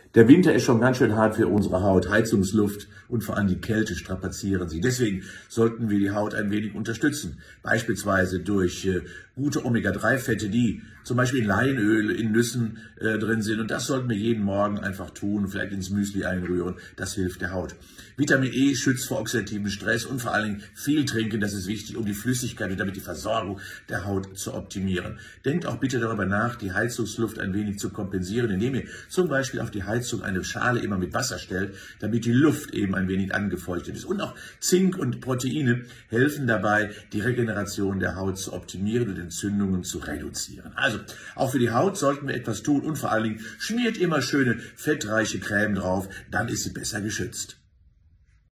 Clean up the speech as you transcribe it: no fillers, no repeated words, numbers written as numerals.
Der Winter ist schon ganz schön hart für unsere Haut. Heizungsluft und vor allem die Kälte strapazieren sie. Deswegen sollten wir die Haut ein wenig unterstützen. Beispielsweise durch gute Omega-3-Fette, die zum Beispiel in Leinöl, in Nüssen drin sind. Und das sollten wir jeden Morgen einfach tun, vielleicht ins Müsli einrühren. Das hilft der Haut. Vitamin E schützt vor oxidativen Stress und vor allen Dingen viel trinken. Das ist wichtig, um die Flüssigkeit und damit die Versorgung der Haut zu optimieren. Denkt auch bitte darüber nach, die Heizungsluft ein wenig zu kompensieren, indem ihr zum Beispiel auf die Heizung eine Schale immer mit Wasser stellt, damit die Luft eben ein wenig angefeuchtet ist. Und auch Zink und Proteine helfen dabei, die Regeneration der Haut zu optimieren und Entzündungen zu reduzieren. Also, auch für die Haut sollten wir etwas tun und vor allen Dingen schmiert immer schöne fettreiche Creme drauf, dann ist sie besser geschützt.